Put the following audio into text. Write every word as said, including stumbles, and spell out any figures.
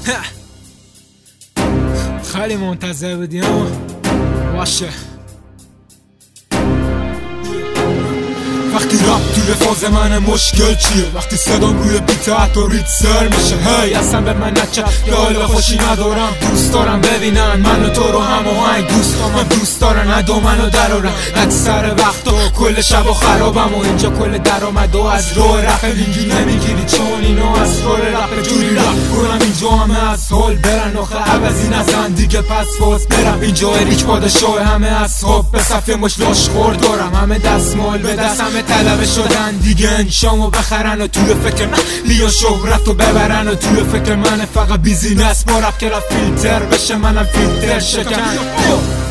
خیلی منتظر بودی ها. باشه وقتی رپ توی فاز من مشکل چیه؟ وقتی صدام روی بیت حتی ریت سر میشه. هی اصلا به من نچه یه حال خوشی ندارم. دوست دارم ببینن من و تو رو هماهنگ. دوستام من دوست دارن ادو منو درارن. اکثر وقتا کل شب و خرابم و اینجا کل درآمد و از راه رپ میگی نمیگیری چون اینو از راه رپ جوری رپ کنم اینجا همه از حال برن. آخه عوضی نزن دیگه پس فاز برم. اینجا اریک پادشاه همه اصحاب به صفحه مش لاشخور دارم. همه دستمال به دست همه طلبه شدن دیگه انشامو بخرن و توی فکر من بیا شهرت رو ببرن. و توی فکر من فقط بیزینس با رپ که رفت فیلتر بشه منم فیلتر شکن.